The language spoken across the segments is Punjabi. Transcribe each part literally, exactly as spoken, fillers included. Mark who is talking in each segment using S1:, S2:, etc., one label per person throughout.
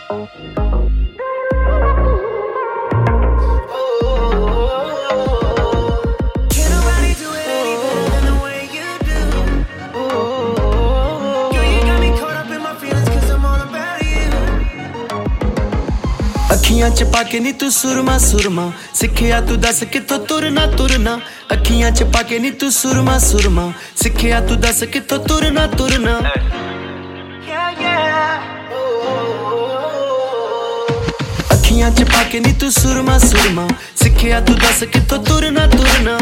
S1: ਅੱਖੀਆਂ ਚ ਪਾ ਕੇ ਨੀ ਤੂੰ ਸੁਰਮਾ ਸੁਰਮਾ ਸਿੱਖਿਆ ਤੂੰ ਦੱਸ ਕਿੱਥੋਂ ਤੁਰਨਾ ਤੁਰਨਾ ਅੱਖੀਆਂ ਚ ਪਾ ਕੇ ਨੀ ਤੂੰ ਸੁਰਮਾ ਸੁਰਮਾ ਸਿੱਖਿਆ ਤੂੰ ਦੱਸ ਕਿੱਥੋਂ ਤੁਰਨਾ ਤੁਰਨਾ ਅੱਖੀਆਂ ਚ ਪਾ ਕੇ ਨੀ ਤੂੰ ਸੁਰਮਾ ਸੁਰਮਾ ਸਿੱਖਿਆ ਤੂੰ ਦੱਸ ਕਿੱਥੋਂ ਤੁਰਨਾ ਤੁਰਨਾ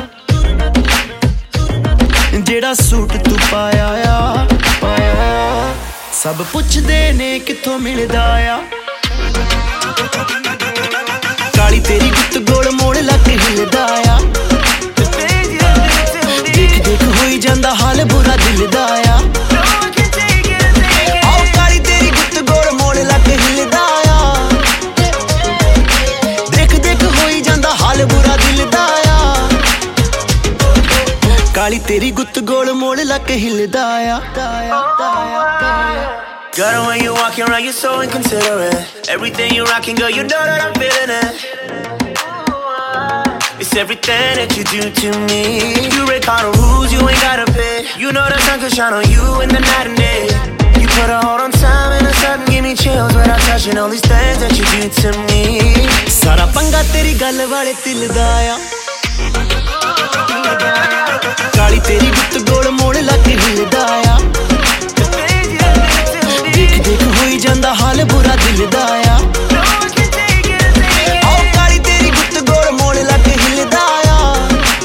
S1: ਜਿਹੜਾ ਸੂਟ ਤੂੰ ਪਾਇਆ ਆ ਪਾਇਆ ਸਭ ਪੁੱਛਦੇ ਨੇ ਕਿੱਥੋਂ ਮਿਲਦਾ ਆ ਕਾਲੀ ਤੇਰੀ ਗੁੱਤ ਗੋਲ ਮੋੜ ਲੱਕ ਹਿਲਦਾ ਆ ਦੇਖ ਦੇਖ ਹੋਈ ਜਾਂਦਾ ਹਾਲ ਬੁਰਾ ਦਿਲ ਦਾ ਆ ਆਓ ਕਾਲੀ ਤੇਰੀ ਗੁੱਤ ਗੋਲ ਮੋੜ ਲੱਕ ਹਿਲਦਾ ਆ ਦੇਖ ਦੇਖ ਹੋਈ ਜਾਂਦਾ ਹਾਲ ਬੁਰਾ ਦਿਲ ਦਾ ਆ ਕਾਲੀ ਤੇਰੀ ਗੁੱਤ ਗੋਲ ਮੋੜ ਲੱਕ ਹਿਲਦਾ ਆ
S2: Girl, when you walking around, you're so inconsiderate. Everything you rocking, girl, you know that I'm feeling it. It's everything that you do to me. You break all the rules, you ain't gotta pay. You know the sun could shine on you in the night and day. You put a hold on time and a sudden give me chills when I'm touching all these things that you do to me.
S1: Sara panga teri gal wale dil da aa Kaali teri gut gol mode lag hilda aa ਦੇਖ ਦੇਖ ਹੋਈ ਜਾਂਦਾ ਹਾਲ ਬੁਰਾ ਦਿਲ ਦਾ ਆ ਆਓ ਕਾਲੀ ਤੇਰੀ ਗੁੱਤ ਗੋਲ ਮੋੜ ਲੱਕ ਹਿਲਦਾ ਆ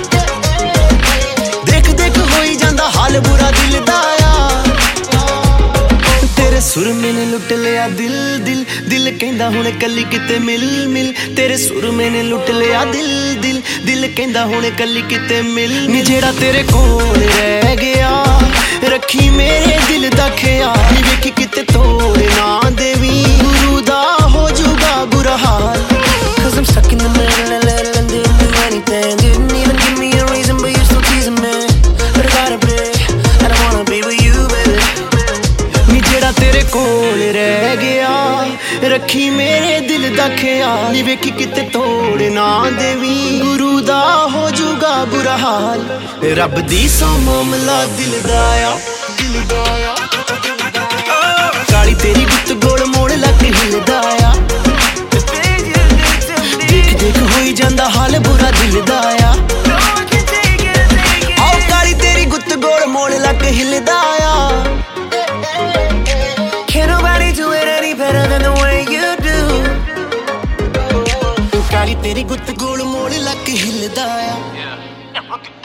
S1: ਦੇਖ ਦੇਖ ਹੋਈ ਜਾਂਦਾ ਹਾਲ ਬੁਰਾ ਦਿਲ ਦਾ ਆ ਤੇਰੇ ਸੁਰਮੇ ਨੇ ਲੁੱਟ ਲਿਆ ਦਿਲ ਦਿਲ ਦਿਲ ਕਹਿੰਦਾ ਹੁਣ ਕੱਲੀ ਕਿਤੇ ਮਿਲ ਮਿਲ ਤੇਰੇ ਸੁਰਮੇ ਨੇ ਲੁੱਟ ਲਿਆ ਦਿਲ ਦਿਲ ਦਿਲ ਕਹਿੰਦਾ ਹੁਣ ਕੱਲੀ ਕਿਤੇ ਮਿਲ ਨੀ ਜਿਹੜਾ ਤੇਰੇ ਕੋਲ ਰਹਿ ਗਿਆ ਰੱਖੀ ਮੇਰੇ ਦਿਲ ਦਾ ਖਿਆਲ ਨੀ ਵੇਖੀ ਕਿਤੇ ਤੋੜ ਨਾ ਦੇਵੀ ਗੁਰੂ ਦਾ ਹੋ ਜੂਗਾ ਬੁਰਾ ਹਾਲ
S2: Cause I'm stuck in the middle and little and didn't do anything Didn't even give me a reason but you're still teasing me But I gotta pray, I don't wanna be with you baby
S1: ਨੀ ਜਿਹੜਾ ਤੇਰੇ ਕੋਲ ਰਹਿ ਗਿਆ ਰੱਖੀ ਮੇਰੇ ਦਿਲ ਦਾ ਖਿਆਲ ਨੀ ਵੇਖੀ ਕਿਤੇ ਤੋੜ ਨਾ ਦੇਵੀ ਗੁਰੂ ਦਾ ਹੋ ਜੂਗਾ ਬੁਰਾ ਹਾਲ ਰੱਬ ਦੀ ਸੌ ਮਾਮਲਾ ਦਿਲ ਦਾ ਆ ਦਿਲ ਦਾ ਆ ਕਾਲੀ ਤੇਰੀ ਗੁੱਤ ਗੋਲ ਮੋੜ ਲੱਕ ਹਿਲਦਾ ਆ ਦੇਖ ਦੇਖ ਹੋਈ ਜਾਂਦਾ ਹਾਲ ਬੁਰਾ ਦਿਲ ਦਾ ਆ ਆਓ ਕਾਲੀ ਤੇਰੀ ਗੁੱਤ ਗੋਲ ਮੋੜ ਲੱਕ ਹਿਲਦਾ ਆ
S2: Can't nobody do it any better than the way you do
S1: ਕਾਲੀ ਤੇਰੀ ਗੁੱਤ ਗੋਲ ਮੋੜ ਲੱਕ ਹਿਲਦਾ ਆ